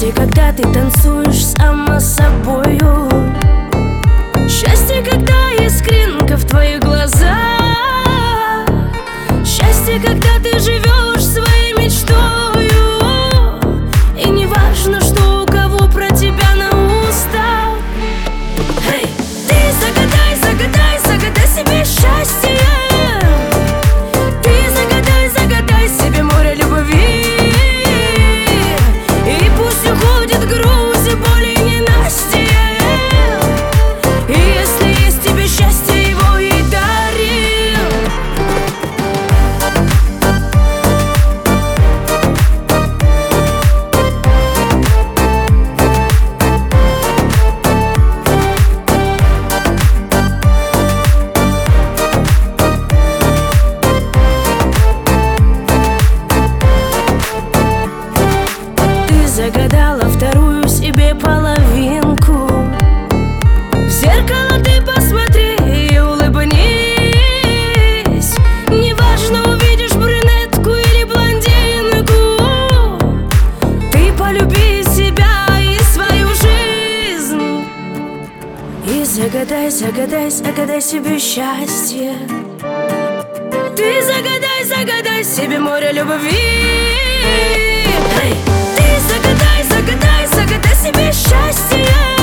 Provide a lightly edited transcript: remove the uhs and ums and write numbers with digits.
Счастье, когда ты танцуешь сама с собою. Счастье, когда искринка в твоих глазах. Счастье, когда ты живешь своей мечтою. И не важно, что у кого про тебя на устах. Hey! Ты загадай, загадай, загадай себе счастье. Ты загадай, загадай себе море любви. И пусть уходит грусть и боли и ненастье. И если есть тебе счастье, его и дари. Ты загадала вторую себе половинку. В зеркало ты посмотри и улыбнись. Неважно, увидишь брюнетку или блондинку. Ты полюби себя и свою жизнь. И загадай, загадай, загадай себе счастье. Ты загадай, загадай себе море любви. Hey! Ты загадай, загадай, загадай себе счастье.